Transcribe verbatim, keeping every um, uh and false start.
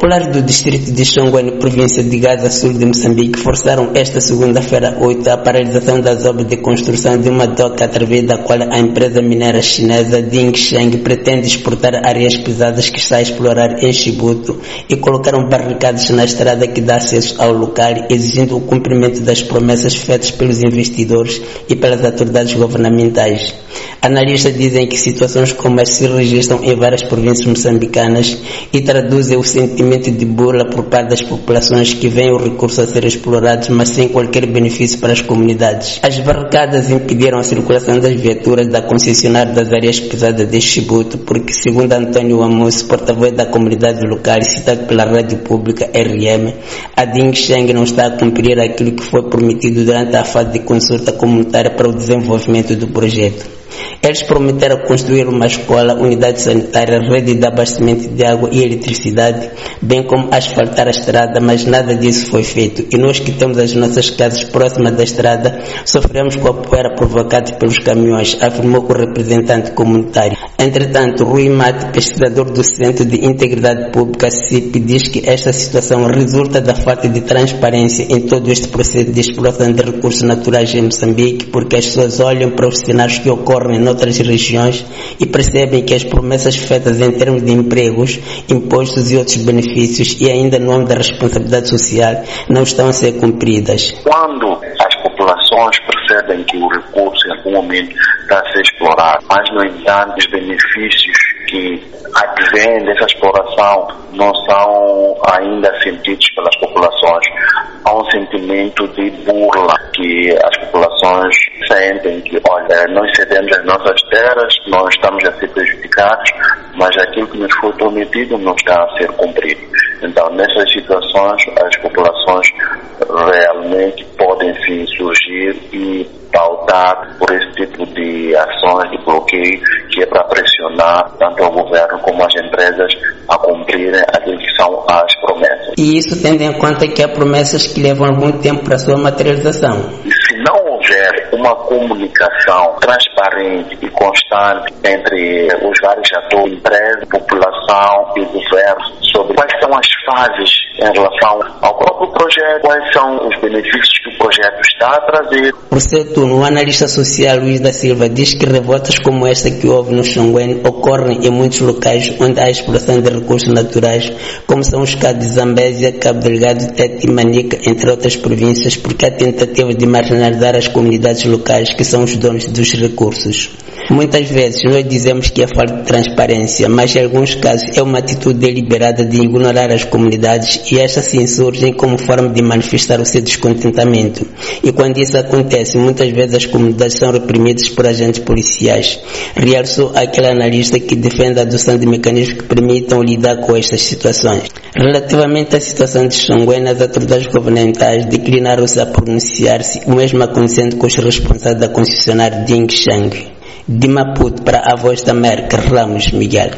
Populares do distrito de Xonguane, província de Gaza, sul de Moçambique, forçaram esta segunda-feira oito a paralisação das obras de construção de uma doca através da qual a empresa mineira chinesa Dingsheng pretende exportar areias pesadas que está a explorar em Xibuto e colocaram barricadas na estrada que dá acesso ao local, exigindo o cumprimento das promessas feitas pelos investidores e pelas autoridades governamentais. Analistas dizem que situações como esta se registram em várias províncias moçambicanas e traduzem o sentimento de burla por parte das populações que veem o recurso a ser explorado, mas sem qualquer benefício para as comunidades. As barricadas impediram a circulação das viaturas da concessionária das areias pesadas de Xibuto, porque, segundo Antônio Amos, porta-voz da comunidade local e citado pela rádio pública R M, a Dingsheng não está a cumprir aquilo que foi prometido durante a fase de consulta comunitária para o desenvolvimento do projeto. Eles prometeram construir uma escola, unidade sanitária, rede de abastecimento de água e eletricidade, bem como asfaltar a estrada, mas nada disso foi feito. E nós que temos as nossas casas próximas da estrada, sofremos com a poeira provocada pelos caminhões, afirmou o representante comunitário. Entretanto, Rui Mate, pesquisador do Centro de Integridade Pública, C I P, diz que esta situação resulta da falta de transparência em todo este processo de exploração de recursos naturais em Moçambique, porque as pessoas olham para os cenários que ocorrem em outras regiões e percebem que as promessas feitas em termos de empregos, impostos e outros benefícios e ainda no nome da responsabilidade social não estão a ser cumpridas. Quando as populações percebem que o recurso em algum momento está a ser explorado, mas no entanto os benefícios que advêm dessa exploração não são ainda sentidos pelas populações, há um sentimento de burla que as populações sentem que, olha, nós cedemos as nossas terras, nós estamos a ser prejudicados, mas aquilo que nos foi prometido não está a ser cumprido. Então, nessas situações, as populações realmente podem sim surgir e pautar por esse tipo de ações de bloqueio, que é para pressionar tanto o governo como as empresas a cumprirem aquilo que são as promessas. E isso tendo em conta que há promessas que levam algum tempo para a sua materialização. E se não houver uma comunicação transparente e constante entre os vários atores, empresa, população e governo, sobre quais são as fases em relação ao próprio projeto, quais são os benefícios que o projeto está a trazer. Por seu turno, o analista social Luís da Silva diz que revoltas como esta que houve no Xonguane ocorrem em muitos locais onde há exploração de recursos naturais, como são os casos de Zambésia, Cabo Delgado, Tete e Manica, entre outras províncias, porque há tentativa de marginalizar as comunidades locais que são os donos dos recursos. Muitas vezes nós dizemos que é falta de transparência, mas em alguns casos é uma atitude deliberada de ignorar as comunidades e estas sim surgem como forma de manifestar o seu descontentamento. E quando isso acontece, muitas vezes as comunidades são reprimidas por agentes policiais. Realçou aquele analista que defende a adoção de mecanismos que permitam lidar com estas situações. Relativamente à situação de Xonguane, as autoridades governamentais declinaram-se a pronunciar-se, o mesmo acontecendo com os responsáveis da concessionária Dingsheng. De Maputo para a Voz da América, Ramos Miguel.